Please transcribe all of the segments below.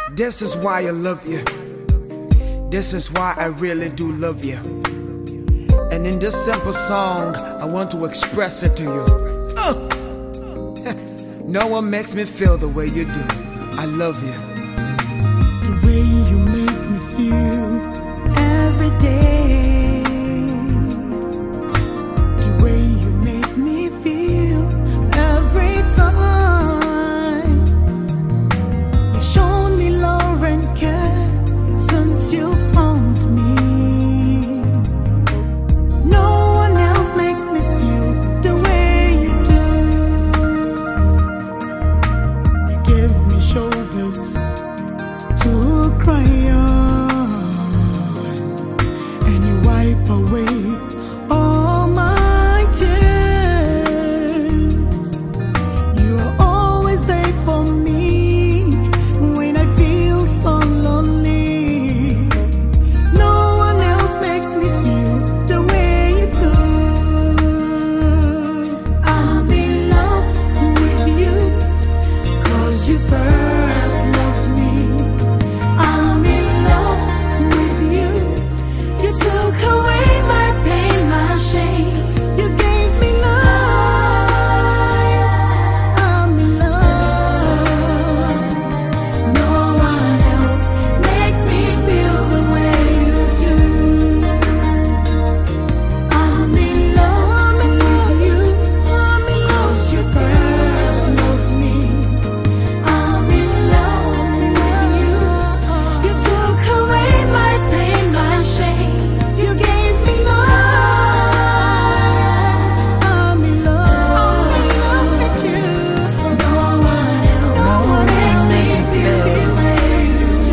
This is why I love you. This is why I really do love you. And in this simple song, I want to express it to you. No one makes me feel the way you do. I love you. The way you make me feel every day. The way you make me feel every time. You've shown me love and care since you found me. No one else makes me feel the way you do. You give me shoulders to cry on, and you wipe away all my tears. You are always there for me when I feel so lonely. No one else makes me feel the way you do. I'm in love with you, 'cause you first loved me. I'm in love with you. You took away my pain, my shame. You gave me life. I'm in love. No one else makes me feel the way you do. I'm in love with you. I'm in love 'cause you first loved me. I'm in love with you. You took away my pain, my shame. You gave me life. I'm in love with you. No one else makes me feel the way you do.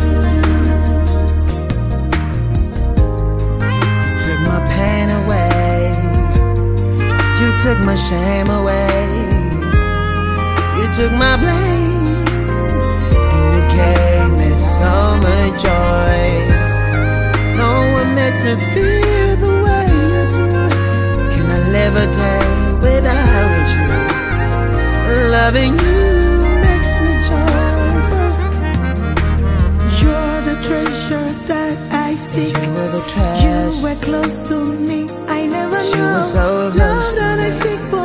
You took my pain away. You took my shame away. You took my blame. And you gave me so much joy. No one makes me feel the way you do. Can I live a day without you? Loving you makes me joyful. You're the treasure that I seek. You were the You were treasure. close to me. I never You knew were so close love to that I me. seek for